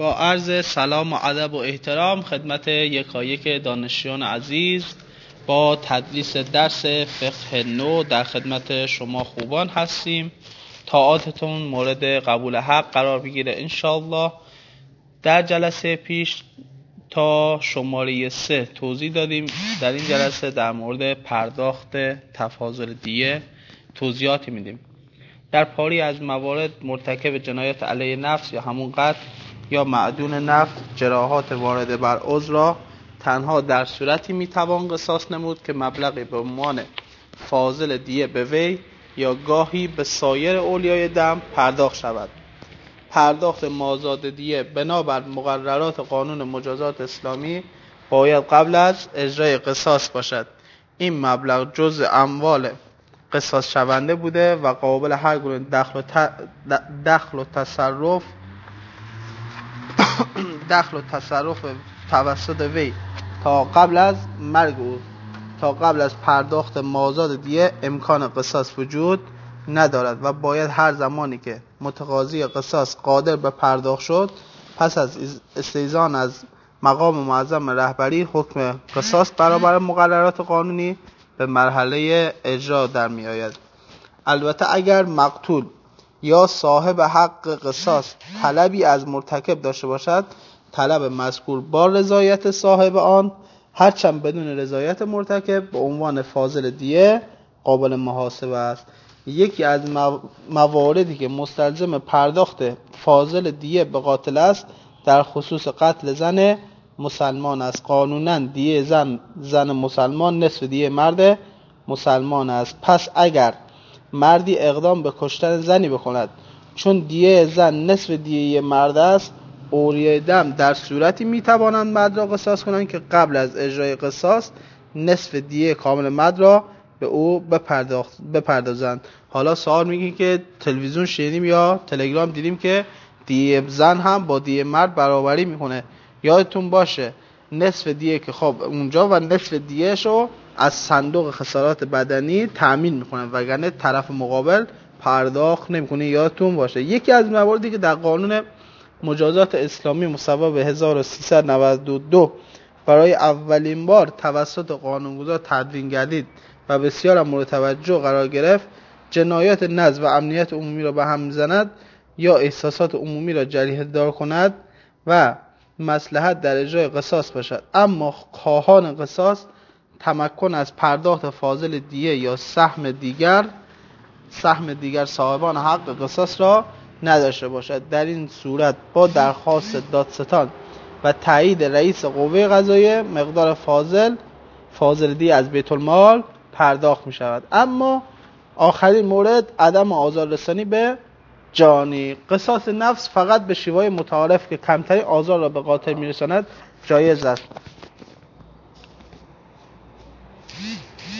با عرض سلام و ادب و احترام خدمت یکایک دانشجویان عزیز، با تدریس درس فقه نو در خدمت شما خوبان هستیم. طاعاتتون مورد قبول حق قرار بگیره انشاءالله. در جلسه پیش تا شماره 3 توضیح دادیم. در این جلسه در مورد پرداخت تفاضل دیه توضیحاتی میدیم. در پاری از موارد مرتکب جنایات علیه نفس یا همون قتل یا معدون نفس جراحات وارد بر عضو را تنها در صورتی میتوان قصاص نمود که مبلغی به عنوان فاضل دیه به وی یا گاهی به سایر اولیای دم پرداخت شود. پرداخت مازاد دیه بنابر مقررات قانون مجازات اسلامی باید قبل از اجرای قصاص باشد. این مبلغ جزء اموال قصاص شونده بوده و قابل هر گونه دخل و تصرف توسط وی تا قبل از مرگ او، تا قبل از پرداخت مازاد دیه امکان قصاص وجود ندارد و باید هر زمانی که متقاضی قصاص قادر به پرداخت شد پس از استئذان از مقام معظم رهبری حکم قصاص برابر مقررات قانونی به مرحله اجرا در می آید. البته اگر مقتول یا صاحب حق قصاص طلبی از مرتکب داشته باشد، طلب مذکور با رضایت صاحب آن هرچند بدون رضایت مرتکب به عنوان فاضل دیه قابل محاسبه است. یکی از مواردی که مستلزم پرداخت فاضل دیه به قاتل است در خصوص قتل زن مسلمان است. قانونا دیه زن مسلمان نصف دیه مرد مسلمان است. پس اگر مردی اقدام به کشتن زنی بکند چون دیه زن نصف دیه مرد است، اولیای دم در صورتی میتوانند مرد را قصاص کنند که قبل از اجرای قصاص نصف دیه کامل مرد را به او بپردازند. حالا سوال میگین که تلویزیون شنیدیم یا تلگرام دیدیم که دیه زن هم با دیه مرد برابری میکنه. یادتون باشه نصف دیه که خب اونجا و نصف دیهشو از صندوق خسارات بدنی تأمین میکنه وگرنه طرف مقابل پرداخت نمیکنه. یادتون باشه یکی از مواردی که در قانون مجازات اسلامی مصوب 1392 برای اولین بار توسط قانونگذار تدوین گردید و بسیار مورد توجه قرار گرفت، جنایات نظم و امنیت عمومی را به هم می‌زند یا احساسات عمومی را جریحه دار کند و مصلحت در اجرای قصاص باشد، اما خواهان قصاص تمکن از پرداخت فاضل دیه یا سهم دیگر صاحبان حق قصاص را نداشته باشد. در این صورت با درخواست دادستان و تایید رئیس قوه قضاییه مقدار فاضل دیه از بیت المال پرداخت می شود. اما آخرین مورد عدم آزاررسانی به جانی. قصاص نفس فقط به شیوه متعارف که کمترین آزار را به قاتل می رساند جایز است.